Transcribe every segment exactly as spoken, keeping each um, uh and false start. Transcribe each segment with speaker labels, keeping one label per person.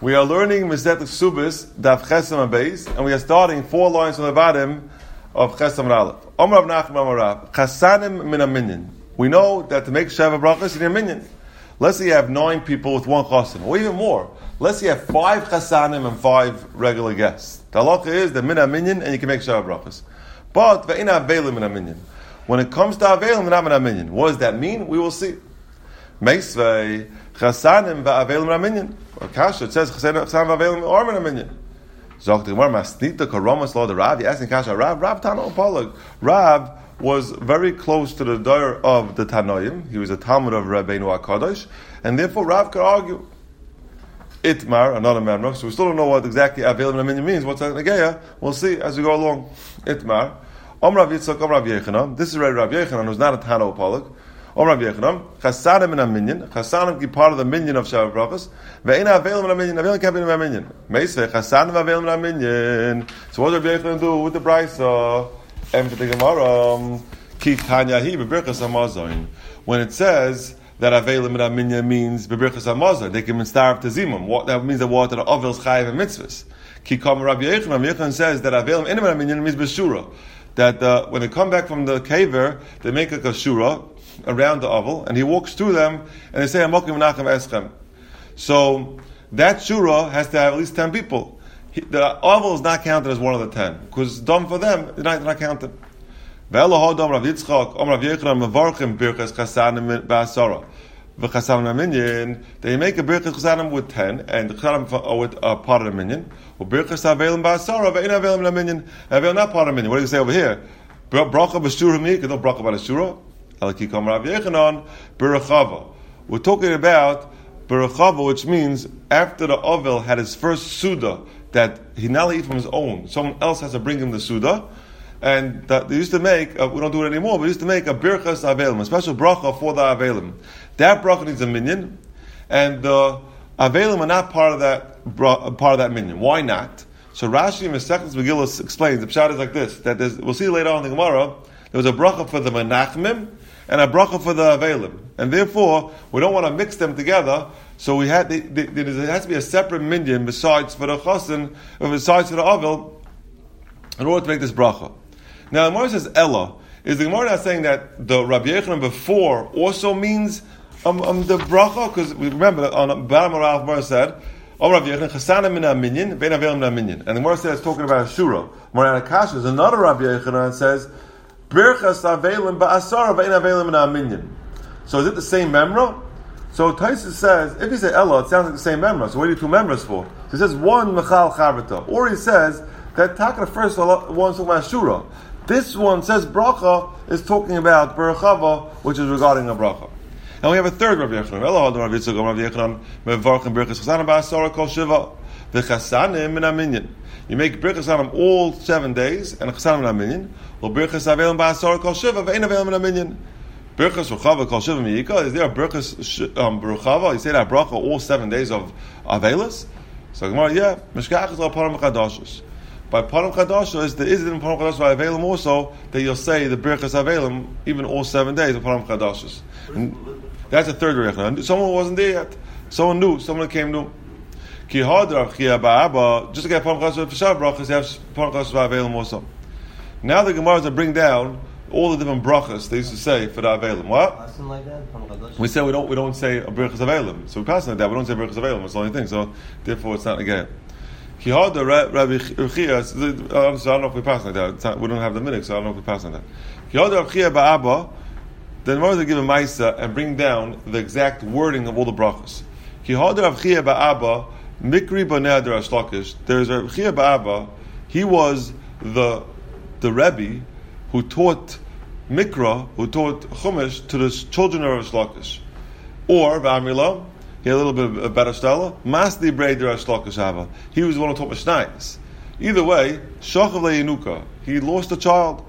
Speaker 1: We are learning Masechet Subis, Daf Chesam Abeis, and we are starting four lines from the bottom of Chesam Aleph. Omar Rav Nachman Amar Rav, Chasanim min minyan. We know that to make Sheva Brachas, you need a minyan. Let's say you have nine people with one chasan, or even more. Let's say you have five chasanim and five regular guests. The halacha is the min minyan, and you can make Sheva Brachas. But ve'ina avelim min minyan. When it comes to avelim, not min minyan. What does that mean? We will see. Meisvei chasanim va'avelim min minyan. Kasha, it says chasanim va'avelim or min minyan. Zok the Gemara masnita karomas law the Rav. You asking Kasha, Rav, Rav Tano Polag. Rav was very close to the door of the Tanoim. He was a Talmud of Rabbeinu HaKadosh, and therefore Rav could argue. Itmar, another memra, so we still don't know what exactly Avelim Minyan means. What's that Nageya? We'll see as we go along. Itmar. Om Rav Yitzchak, Om Rav Yechanan. This is Rav Yechanan, who's not a Tano Polag. Om Rav Yechanan. Chasanim in a minyan. Chasanim be part of the minyan of Sheva Brachas. Ve'ina Avelim in a minyan. Avelim can't be in a minyan. Meisvei Chasanim Avelim in a minyan. So what does Rav Yechanan do with the Brisa? And for the Gemara, Ki Tanyahi B'Birchas HaMazon. When it says that Avelim in a minyan means B'Birchas HaMazon, they can be starved to Zimum. What that means the water the Avils Chayiv and Mitzvahs. Ki Kam Rav Yechanan. Rav Yechanan says that Avelim in a minyan means B'Shura. That uh, when they come back from the kaver, they make like a shura around the oval, and he walks through them, and they say, Amokim Menachem Eschem. So that shura has to have at least ten people. He, the oval is not counted as one of the ten, because it's done for them, they're not, they're not counted. Ve'elohod Om Rav Yitzchak, Om Rav Yechanan, Mevarchim Birchas Chasanim Ba'asara. V'chasanim minyan, they make a Birchas Chasanim with ten, and the Chasanim with a uh, part of the minyan. Birchas Avelim Ba'asara, Ve'in Avelim Minyan. Avelim not part of the minyan. What do you say over here? Bracha B'shura Mik, no Bracha B'ashura. Alakikam Rav Yechanan, Berachava. We're talking about Berachava, which means after the Ovel had his first Suda, that he not only eat from his own, someone else has to bring him the Suda, and that they used to make, uh, we don't do it anymore, but we used to make a Birchas Avelim, a special Bracha for the Avelim. That Bracha needs a minyan, and the Avelim are not part of that part of that minyan. Why not? So Rashi in Masechet Megillah explains, the pshat is like this, that there's, we'll see later on in the Gemara, there was a bracha for the Menachmim, and a bracha for the Avelim. And therefore, we don't want to mix them together, so we had, they, they, there has to be a separate minyan besides for the Chosin, or besides for the Avel, in order to make this bracha. Now, the Gemara says Ella. Is the Gemara not saying that the Rabbi Yechanan before also means um, um, the bracha? Because we remember that on Bam Rav Gemara said, "Oh, Rabbi Yechanan chasanim min minyan, vein avelim min minyan," and the Gemara says it's talking about Shura. Morana Kasha is another Rabbi Yechanan and says, "Birchas avelim ba'asara vein avelim min minyan." So is it the same memra? So Taisus says, if he say Ella, it sounds like the same memra. So what are you two members for? So he says one mechal charata, or he says that Taka the first one's talking about Shura. This one says bracha is talking about berachava, which is regarding a bracha. And we have a third Rabbi Yechanan. Elohad Rabbi Yitzchak, Rabbi Yechanan, mevarchim birchas chasanim ba'asara kol shiva v'chasanim min minyan. You make birchas chasanim all seven days and chasanim min minyan. Or birchas avelim ba'asara kol shiva ve'in avelim min minyan. Birchas berachava kol shiva miyika. Is there a birchas um, berachava? You say that bracha all seven days of avelis. So Gemara, yeah, mishkachas al param chadashus. By Param Chadashos, there is in Param Chadashos by Avelim also that you'll say the Birchas Avelim even all seven days of Param Chadashos. And that's the third Birchas. Someone wasn't there yet. Someone knew. Someone came new. Ki Hadar Chia Ba'aba. Just to get Param Chadashos for Shav Brachas, you have Param Chadashos by Avelim also. Now the Gemara is to bring down all the different brachas they used to say for the Avelim. What?
Speaker 2: Like that,
Speaker 1: we say we don't we don't say a Birchas Avelim. So we pass on that. We don't say Birchas Avelim. It's the only thing. So therefore, it's not again. Kihada Rabbi Chia, I don't know if we pass like that. We don't have the minute, so I don't know if we pass on that. Kihada Rabbi Chia Ba'aba, then the Gemara give a Maisa and bring down the exact wording of all the brachas. Kihada Rabbi Chia Ba'aba, Mikri Banei Derash Lakish. There's Rabbi Chia Ba'aba. He was the the Rebbe who taught Mikra, who taught Chumash to the children of Rish Lakish. Or Ba'amila, he had a little bit of a better style. Masli Breder Ashlakashava. He was the one who taught Mishnayos. Either way, Shachav Le'inuka. He lost a child.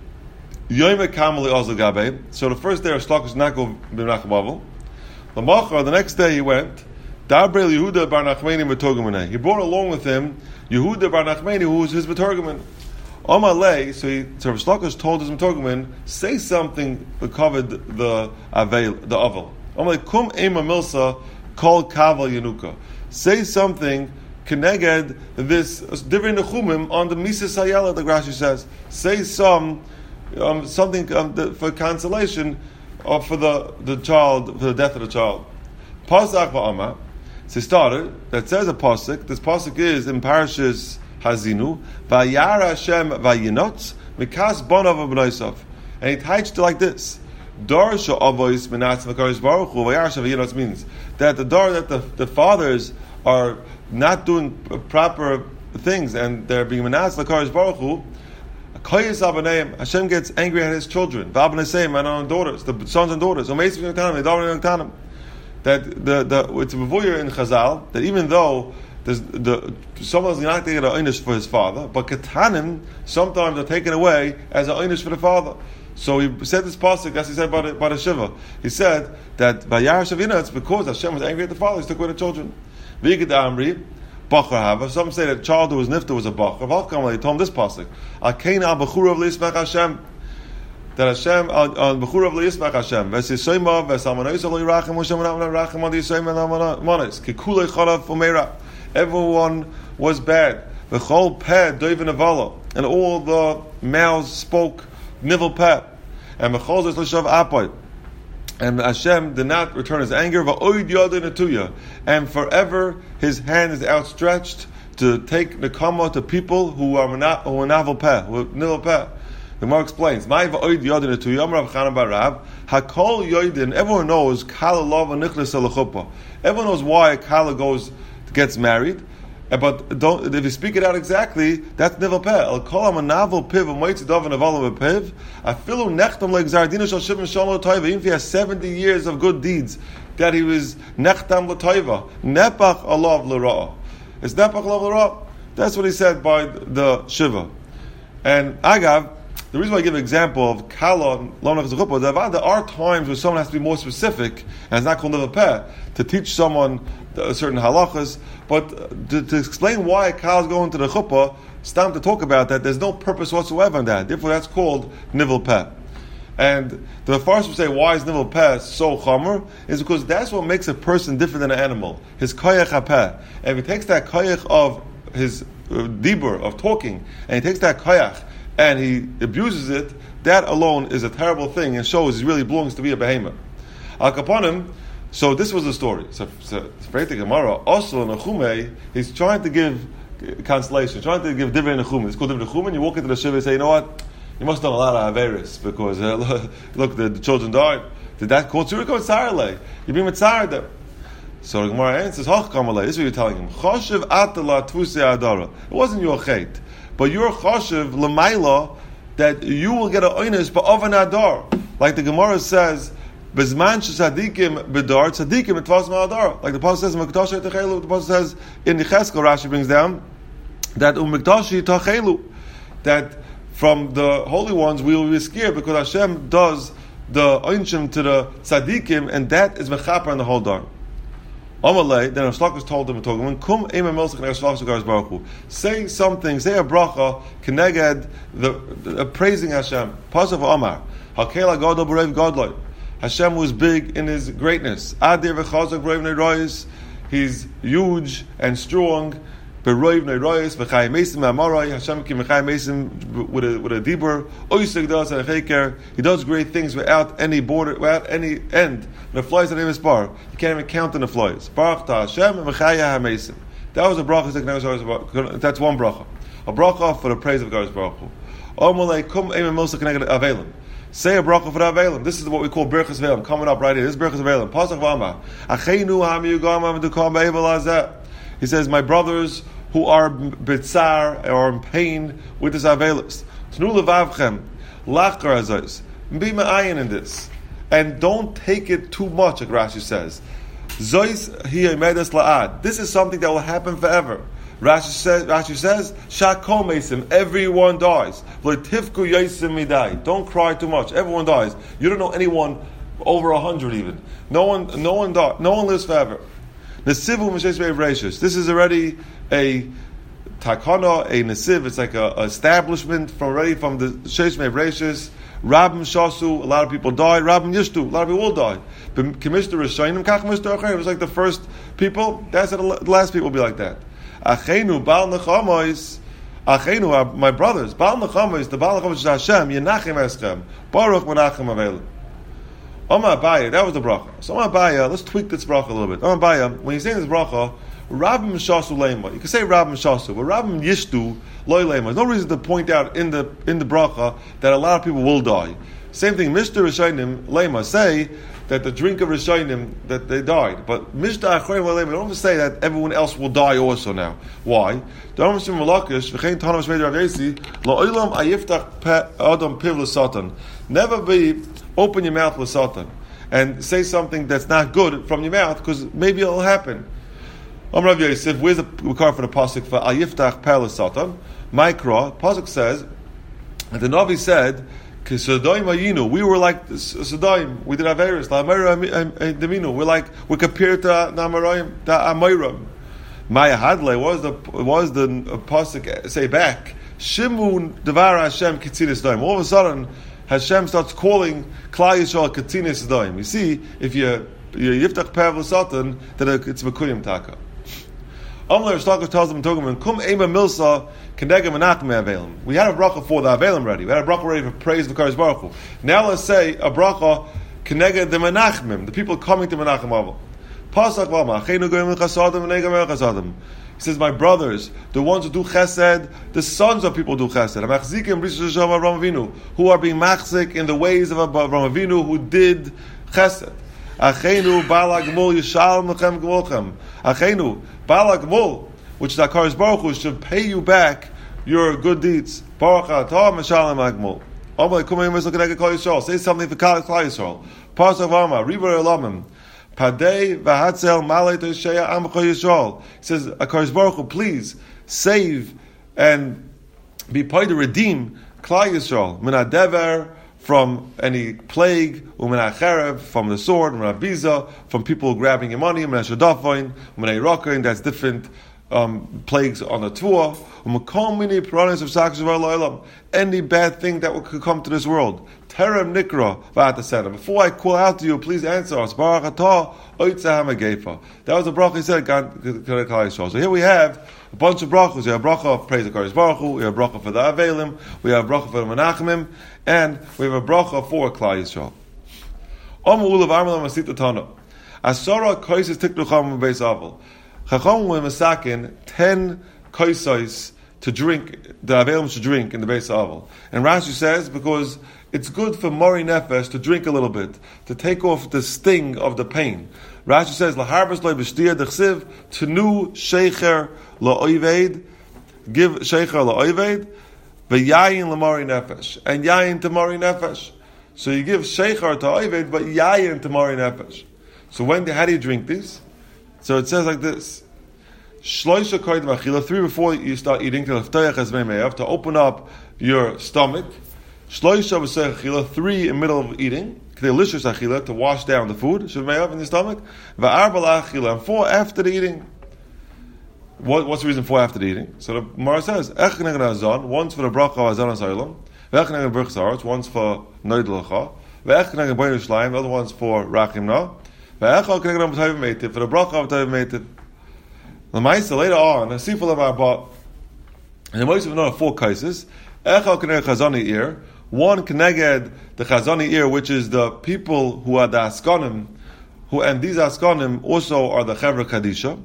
Speaker 1: Yoime Kamali Ozlagabe. So the first day of Shlakish did not go B'nachmavel. The Machar, the next day he went. Dabrel Yehuda Bar Nachmeni B'Torgamaneh. He brought along with him Yehuda Bar Nachmeni, who was his B'Torgaman. Amalei, so he, so Shlakish told his B'Torgaman, say something that covered the Avel, the Avel. Amalei Kum Ema Milsa. Called Kaval Yanuka. say something keneged this different nechumim on the Mises Hayela, the Rashi says. Say some um, something um, the, for consolation or for the, the child, for the death of the child. Pasuk va'ama. So he started, that says a pasuk. This pasuk is in Parashas Hazinu. Vayara Hashem vayinot mikas bonav v'bnaisav. And he touched it like this. Darsha avois menatz v'kadosh baruch hu vayara Hashem vayinot means that the dar that the, the fathers are not doing proper things and they're being menatz v'kadosh baruch hu. Hashem gets angry at his children. V'abnei and on daughters, the sons and daughters. That the the it's a mevuyer in Chazal that even though there's the someone's not taking an einish for his father, but ketanim sometimes are taken away as an einish for the father. So he said this pasuk, as he said by the, by the Shiva. He said that vayar shavina, it's because Hashem was angry at the father, he took away the children. V'yigid amri bachar hava. Some say that child who was nifta was a bachar. V'alkam he told him this pasuk. Akein al bechura of leismach Hashem. That Hashem on bechura of leismach Hashem. V'sisayma v'salmanois alo yirachem Hashem v'namana rachem on the yisayma v'namanos. Kikulei chalav umeira. Everyone was bad. V'chol peh doivin avala. And all the mouths spoke nivel peh. And v'chol zes l'shav apoy. And Hashem did not return his anger. And forever his hand is outstretched to take nekama to people who are who are navel peh, who are nivel peh. The Gemara explains, Hakol yoidin. Everyone knows kala lava nichnas alachuppah. Everyone knows why a kala goes gets married. But don't, if you speak it out exactly, that's nivel peh. El kol amanavel piv amoitzi daven aval piv. Afilu nechtam le'gzardina shal shivim shalom l'toiva. Even if he has seventy years of good deeds, that he was nechtam l'toiva. Nepach alav l'ra'ah. It's nepach alav l'ra'ah. That's what he said by the Shiva. And Agav, the reason why I give an example of kala lo nechas l'chuppah, there are times where someone has to be more specific, and it's not called nivel peh, to teach someone certain halachas, but to, to explain why a cow is going to the chuppah, it's time to talk about that. There's no purpose whatsoever in that. Therefore, that's called nivel peh. And the first would say, why is nivel peh so chomer? Is because that's what makes a person different than an animal. His koyach hapeh. And if he takes that koyach of his uh, dibur, of talking, and he takes that koyach and he abuses it, that alone is a terrible thing and shows he really belongs to be a behemoth. Al kaponim. So this was the story. So, so Freit Gemara, also Nechume, he's trying to give consolation, trying to give divrei Nechume. It's called divrei Nechume. You walk into the shiva and say, you know what? You must have done a lot of averis because uh, look, the, the children died. Did that call tzuriko tzarele? You being mitzar them. So the Gemara answers, Hach kamalei. This is what you're telling him. Choshev atala tvusei adara. It wasn't your chait, but your choshev l'mayla that you will get an oinus ba'ovan adar, like the Gemara says. Bezman shadikim bedar tzadikim etvas ma'adar. Like the pasuk says, "Mikdashi tachelu." The pasuk says in Yecheskel, Rashi brings down that umikdashi tachelu, that from the holy ones we will be scared because Hashem does the oinshim to the tzadikim, and that is mechaper in the whole dar. Amalei, then Avshlakus told him, "Kum ema melzich ne'ashlach shagaris baruch hu." Say something, say a bracha keneged the, the praising Hashem. Pasuk Amar Hakela Gadol B'Reiv Gadloi. Hashem was big in his greatness. Adir v'chazak b'roiv neiroyis. He's huge and strong. B'roiv neiroyis v'chayim mesim amarai. Hashem ki v'chayim mesim with a with a dibur. Oisig does a cheker. He does great things without any border, without any end. The flies are his bar. You can't even count in the flies. Baruch ta Hashem v'chayah hamesim. That was a bracha. That's one bracha. A bracha for the praise of God's Baruch Hu. Omalei kum eimim milsa connected avelim. Say a bracha for the Avelim. This is what we call Birchas Avelim. Coming up right here. This is Birchas Avelim. Pasuk V'amar. Acheinu ha'miyugam ha'medukam be'evel hazeh. He says, my brothers who are bitzar or in pain with this Avelis. Tnu levavchem. Lachar hazos. Be ma'ayin in this. And don't take it too much, like Rashi says. Zois hi medes la'ad. This is something that will happen forever. Rashi says, Rashi says, Shakol mesim, everyone dies. V'letifku yosim midai. Don't cry too much. Everyone dies. You don't know anyone over a hundred even. No one, no one dies. No one lives forever. Nesivu m'shesh me'evreshus. This is already a takana, a nesiv. It's like a, a establishment from already from the shesh me'evreshus. Rabim shasu. A lot of people died. Rabim yishtu. A lot of people will die. It was like the first people, that's the last people will be like that. Achenu bal nechamois, achenu are my brothers. Bal nechamois, the bal nechamois is Hashem. Yenachem eschem, Baruch menachem avelu. Omar Abaya, that was the bracha. So Omar Abaya, let's tweak this bracha a little bit. Omar Abaya, when you say this bracha, Rabbim Shasu Lema. You can say Rabbim Shasu, but Rabbim Yishtu Loy Lema. There's no reason to point out in the in the bracha that a lot of people will die. Same thing, Mister Rishonim Lema, say that the drink of Rishonim, that they died. But Mister Achronim Lema, don't say that everyone else will die also now. Why? Never be open your mouth with Satan and say something that's not good from your mouth, because maybe it'll happen. Amar Rav Yosef, where's the card for the pasuk for Al Yiftach Peh Satan? Mikra, pasuk says that the Navi said, "Kesodaim Ayinu, we were like Sodaim, we did Averis, La Amira Deminu, we're like we're compared to Namarayim, to Amayram." Maya Hadle, what was the what was the pasuk say back? Shimun Devar Hashem Ketzinis Daim. All of a sudden, Hashem starts calling Klal Yisrael Ketzinis Daim. You see, if you you Yiftach Peh Satan, then it's Mekuyim Taka. Amler Shlachos tells them, "Kum ema milsa kenegem menachem avelim." We had a bracha for the avelim ready. We had a bracha ready for praise of Kadosh Baruch Hu. Now let's say a bracha keneged the menachmim, the people coming to Menachem Avil. Pasuk v'ama achenu goyim chasadim v'negam chasadim. He says, "My brothers, the ones who do chesed, the sons of people do chesed. Amachzikim b'rishus of Avraham Avinu, who are being machzik in the ways of Avraham Avinu, who did chesed. Achenu bala gmul yishalom lechem gmulchem. Achenu bala gmul, which is HaKadosh Baruch Hu, should pay you back your good deeds. Baruch atah meshalem agmul. Omar kumei misal keneged Klal Yisrael. Say something for Klal Yisrael. Pasuk v'ama river elamim. Padei v'hatzel malei tosheya amcha Yisrael. He says, HaKadosh Baruch Hu, please save and be paid to redeem Klal Yisrael min hadever, from any plague, u'min ha'cherev, from the sword, u'min ha'biza, from people grabbing your money, u'min ha'shadafoin, u'min ha'irakoin, that's different um, plagues on the Tuah, u'makom mini piranis of sakshus v'alaylam, any bad thing that could come to this world. Terem nikra v'atasena. Before I call out to you, please answer us. Baruch atah oitzah ha'magefa. That was the bracha he said, Klal Yisrael. So here we have a bunch of brachos. We have a bracha of praise of Kadosh Baruch Hu, we have a bracha for the Avelim, we have a bracha for the Menachemim, and we have a bracha for Klal Yisrael. Om ulav armelam asita tana. Asara koises tiknucham beis aval. Chacham were masakin ten koisais to drink, the Avelim should drink in the beis aval. And Rashi says, because it's good for Mori Nefesh to drink a little bit, to take off the sting of the pain. Rashi says, "Laharbas loy b'shtia dechsiv tenu shecher la'oived, give shecher la'oived, v'yayin l'mori nefesh, and yayin to mori nefesh." So you give shecher to oived, but yayin to mori nefesh. So when how do you drink these? So it says like this: Shloisha koydem achila, three before you start eating, to open up your stomach. Shloisha b'seich achila, three in the middle of eating. Delicious achila, to wash down the food should may have in your stomach. Va'arba achila, and four after the eating. What, what's the reason for after the eating? So the Gemara says, Ech neged hazan, one's for the bracha of hazan ha'saylam, ve'ech neged birchas haaretz, one's for noid l'cha, ve'ech neged boinu shlayim, the other one's for rachimna, ve'ech neged b'tayv meitiv, for the bracha of b'tayv meitiv. The Ma'isa later on, the siful of our bot, and the most of another four cases, Ech neged chazani ear. One keneged the Chazani ear, which is the people who are the Askanim, who and these Askanim also are the Chevra Kadisha.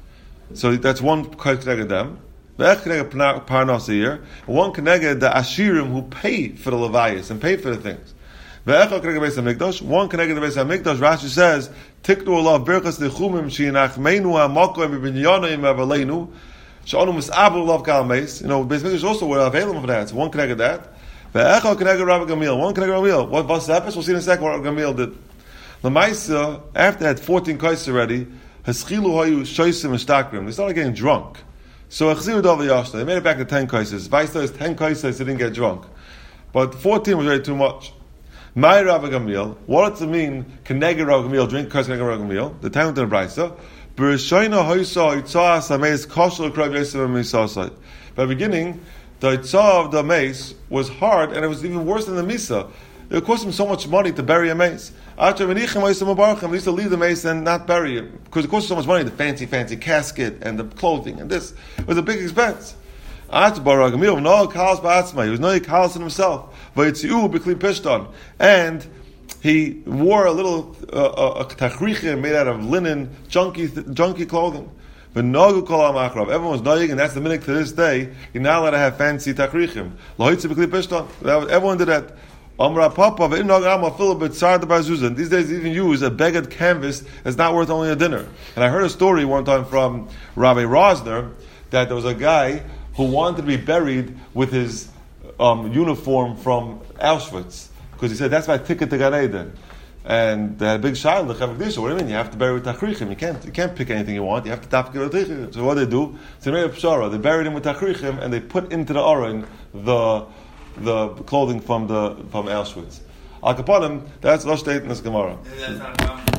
Speaker 1: So that's one keneged them. The keneged Parnas ear. One keneged the Ashirim who pay for the Levias and pay for the things. The keneged Beis Hamikdash. One keneged the Beis Hamikdash. Rashi says, Tiknu olav birchas nechumim shinachmeinu ha'makom v'binyanim avaleinu she'anu misabu olav kalmeis. You know, Beis Hamikdash also were available for that. So one keneged that. Ve'echo keneged Rabbi Gamliel. One keneged Rabbi Gamliel. What was the episode? We'll see in a second what Rabbi Gamliel did. The Maisa, after they had fourteen kais already, haschilu hayu shoysim and they started getting drunk. So achziru dov yashta. They made it back to ten kaises. Vaisa is ten kaises. They didn't get drunk, but fourteen was already too much. My Rabbi Gamliel. What does it mean? Keneged Rabbi Gamliel. Drink kais keneged Rabbi Gamliel. The time of the Brisa. B'rishoyna hoysa itzah sameis koshel krav yosef misasai. By the beginning, the itzah of the mace was hard, and it was even worse than the misa. It cost him so much money to bury a mace. After Menichem, we used to leave the mace and not bury him because it cost so much money. The fancy, fancy casket and the clothing and this it was a big expense. After Baragamiel, no kalas ba'atzma. He was no kalas in himself. Vayitziu b'kli pishton, and he wore a little uh, a tachrichim made out of linen, junky, junky clothing. V'nogu kol ha'machrav. Everyone was noying, and that's the minhag to this day. You're not allowed to have fancy tachrichim. Lohitzi b'kli pishton. Everyone did that. Amra Papa, these days they even use a beged canvas that's not worth only a dinner. And I heard a story one time from Rabbi Rosner that there was a guy who wanted to be buried with his um, uniform from Auschwitz because he said that's my ticket to Gan Eden. And they had a big child. What do you mean? You have to bury with tachrichim. You can't. You can't pick anything you want. You have to tap with tachrichim. So what they do? So they made a pshara. They buried him with tachrichim and they put into the aron the. the clothing from the from Auschwitz. Al Kaponim, that's Rosh Tate in this Gemara.